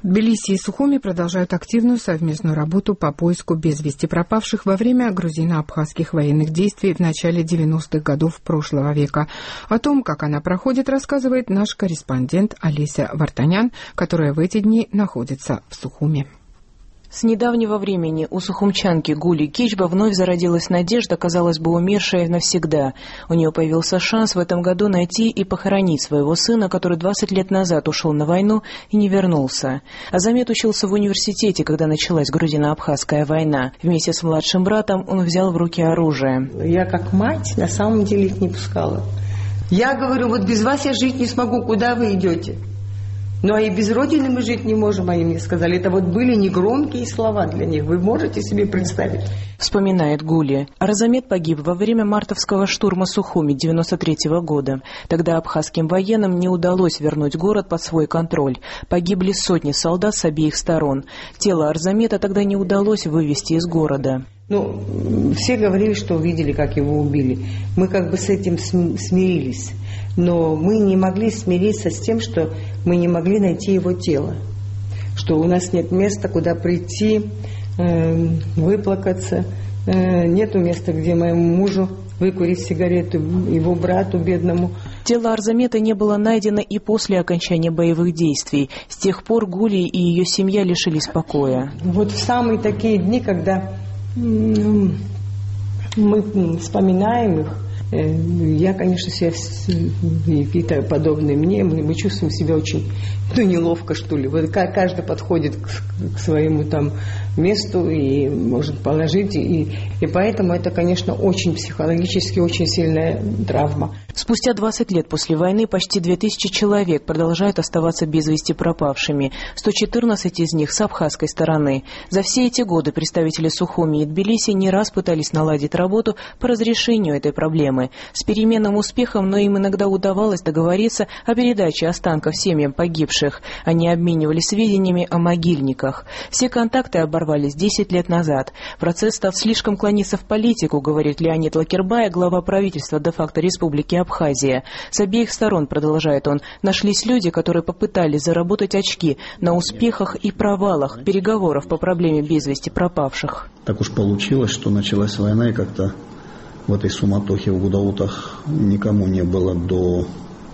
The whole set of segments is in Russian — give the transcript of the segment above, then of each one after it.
Тбилиси и Сухуми продолжают активную совместную работу по поиску без вести пропавших во время грузино-абхазских военных действий в начале 90-х годов прошлого века. О том, как она проходит, рассказывает наш корреспондент Олеся Вартанян, которая в эти дни находится в Сухуми. С недавнего времени у сухумчанки Гули Кичба вновь зародилась надежда, казалось бы, умершая навсегда. У нее появился шанс в этом году найти и похоронить своего сына, который 20 лет назад ушел на войну и не вернулся. Азамет учился в университете, когда началась грузино-абхазская война. Вместе с младшим братом он взял в руки оружие. Я как мать на самом деле их не пускала. Я говорю, вот без вас я жить не смогу, куда вы идете? Ну, а и без Родины мы жить не можем, они мне сказали. Это вот были негромкие слова для них. Вы можете себе представить? Вспоминает Гули. Аразамет погиб во время мартовского штурма Сухуми 93-го года. Тогда абхазским военным не удалось вернуть город под свой контроль. Погибли сотни солдат с обеих сторон. Тело Аразамета тогда не удалось вывести из города. Ну, все говорили, что увидели, как его убили. Мы как бы с этим смирились. Но мы не могли смириться с тем, что мы не могли найти его тело. Что у нас нет места, куда прийти, выплакаться. Нету места, где моему мужу выкурить сигарету, его брату бедному. Тело Арзамета не было найдено и после окончания боевых действий. С тех пор Гули и ее семья лишились покоя. Вот в самые такие дни, когда мы вспоминаем их, я, конечно, себя, какие-то подобные мне, мы чувствуем себя очень, неловко, что ли. Вот каждый подходит к своему там месту и может положить. И поэтому это, конечно, очень психологически, очень сильная травма. Спустя 20 лет после войны почти 2000 человек продолжают оставаться без вести пропавшими. 114 из них с абхазской стороны. За все эти годы представители Сухуми и Тбилиси не раз пытались наладить работу по разрешению этой проблемы. С переменным успехом, но им иногда удавалось договориться о передаче останков семьям погибших. Они обменивались сведениями о могильниках. Все контакты оборвались 10 лет назад. Процесс стал слишком клониться в политику, говорит Леонид Лакербай, глава правительства де-факто Республики Абхазия. С обеих сторон, продолжает он, нашлись люди, которые попытались заработать очки на успехах и провалах переговоров по проблеме без вести пропавших. Так уж получилось, что началась война, и как-то в этой суматохе в Гудаутах никому не было до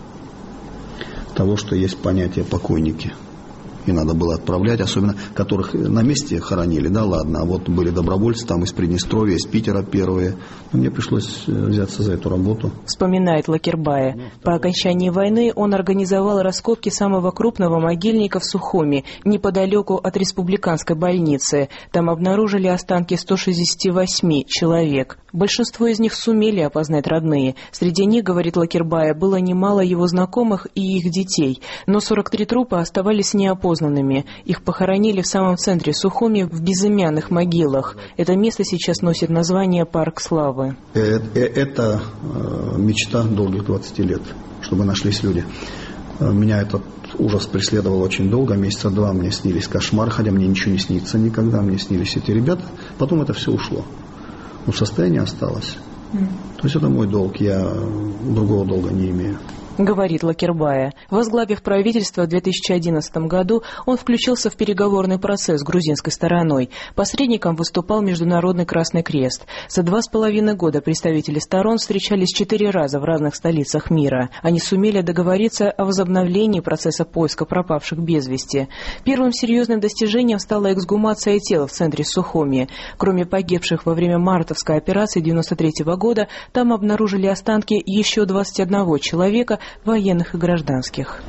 того, что есть понятие покойники. И надо было отправлять, особенно которых на месте хоронили, да ладно, а вот были добровольцы там из Приднестровья, из Питера первые. Но мне пришлось взяться за эту работу. Вспоминает Лакербая. По окончании войны он организовал раскопки самого крупного могильника в Сухуми, неподалеку от республиканской больницы. Там обнаружили останки 168 человек. Большинство из них сумели опознать родные. Среди них, говорит Лакербая, было немало его знакомых и их детей. Но 43 трупа оставались неопознанными. Их похоронили в самом центре Сухуми в безымянных могилах. Это место сейчас носит название Парк Славы. Это мечта долгих 20 лет, чтобы нашлись люди. Меня этот ужас преследовал очень долго, месяца 2 мне снились кошмары, хотя мне ничего не снится никогда, мне снились эти ребята. Потом это все ушло. Но состояние осталось. То есть это мой долг, я другого долга не имею. Говорит Лакербая. Возглавив правительство в 2011 году, он включился в переговорный процесс с грузинской стороной. Посредником выступал Международный Красный Крест. За 2,5 года представители сторон встречались 4 раза в разных столицах мира. Они сумели договориться о возобновлении процесса поиска пропавших без вести. Первым серьезным достижением стала эксгумация тел в центре Сухуми. Кроме погибших во время мартовской операции 1993 года, там обнаружили останки еще 21 человека, военных и гражданских.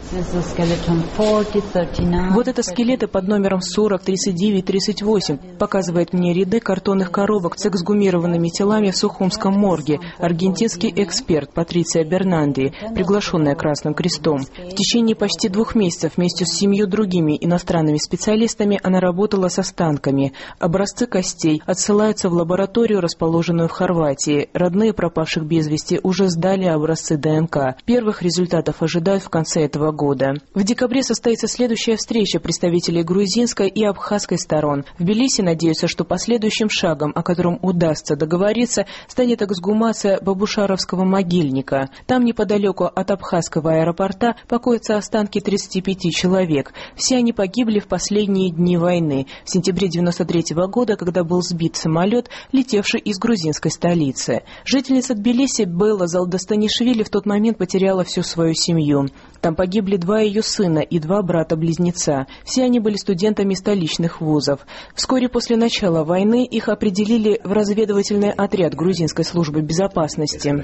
Вот это скелеты под номером 40, 39, 38. Показывает мне ряды картонных коробок с эксгумированными телами в Сухумском морге. Аргентинский эксперт Патриция Бернанди, приглашенная Красным Крестом. В течение почти 2 месяцев вместе с 7 другими иностранными специалистами она работала с останками. Образцы костей отсылаются в лабораторию, расположенную в Хорватии. Родные пропавших без вести уже сдали образцы ДНК. Первых каких результатов ожидают в конце этого года. В декабре состоится следующая встреча представителей грузинской и абхазской сторон. В Тбилиси надеются, что последующим шагом, о котором удастся договориться, станет эксгумация Бабушаровского могильника. Там, неподалеку от абхазского аэропорта, покоятся останки 35 человек. Все они погибли в последние дни войны, в сентябре 1993 года, когда был сбит самолет, летевший из грузинской столицы. Жительница Тбилиси Белла Залдастанишвили в тот момент потеряла всю свою семью. Там погибли 2 ее сына и 2 брата-близнеца. Все они были студентами столичных вузов. Вскоре после начала войны их определили в разведывательный отряд грузинской службы безопасности.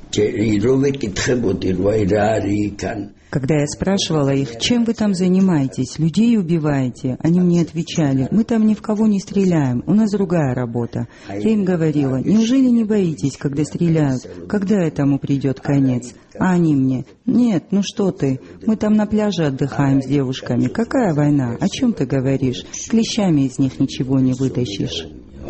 Когда я спрашивала их, чем вы там занимаетесь, людей убиваете, они мне отвечали, мы там ни в кого не стреляем, у нас другая работа. Я им говорила, неужели не боитесь, когда стреляют, когда этому придет конец? А они мне, нет, ну что ты, мы там на пляже отдыхаем с девушками, какая война, о чем ты говоришь, клещами из них ничего не вытащишь.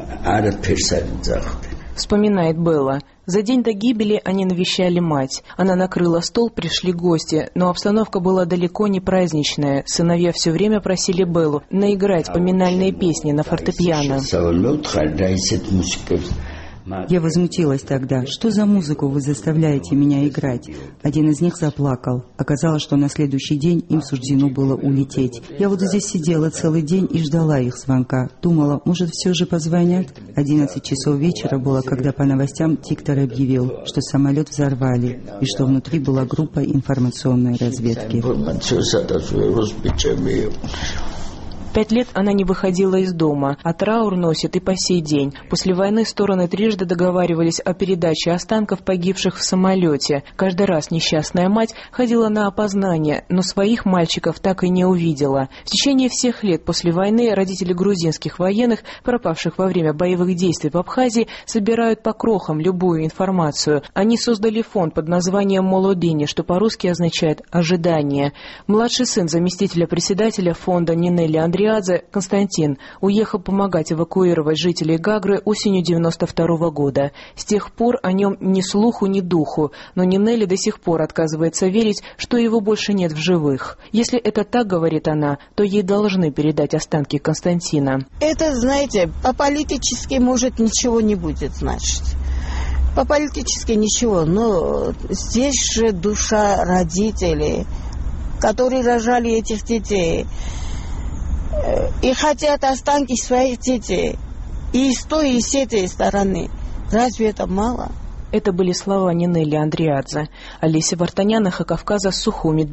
Вспоминает Белла. За день до гибели они навещали мать. Она накрыла стол, пришли гости, но обстановка была далеко не праздничная. Сыновья все время просили Беллу наиграть поминальные песни на фортепиано. Я возмутилась тогда. Что за музыку вы заставляете меня играть? Один из них заплакал. Оказалось, что на следующий день им суждено было улететь. Я вот здесь сидела целый день и ждала их звонка. Думала, может, все же позвонят? 11 часов вечера было, когда по новостям диктор объявил, что самолет взорвали и что внутри была группа информационной разведки. 5 лет она не выходила из дома, а траур носит и по сей день. После войны стороны трижды договаривались о передаче останков погибших в самолете. Каждый раз несчастная мать ходила на опознание, но своих мальчиков так и не увидела. В течение всех лет после войны родители грузинских военных, пропавших во время боевых действий в Абхазии, собирают по крохам любую информацию. Они создали фонд под названием «Молодини», что по-русски означает «ожидание». Младший сын заместителя председателя фонда Нинелли Андреадзе, Константин, уехал помогать эвакуировать жителей Гагры осенью 1992 года. С тех пор о нем ни слуху, ни духу, но Нинелли до сих пор отказывается верить, что его больше нет в живых. Если это так, говорит она, то ей должны передать останки Константина. Это, знаете, по-политически, может, ничего не будет значить. По-политически ничего, но здесь же душа родителей, которые рожали этих детей, и хотят останки своих детей. И с той, и с этой стороны. Разве это мало? Это были слова Нинелли Андреадзе. Олеся Вартанян, Эхо Кавказа, Сухуми.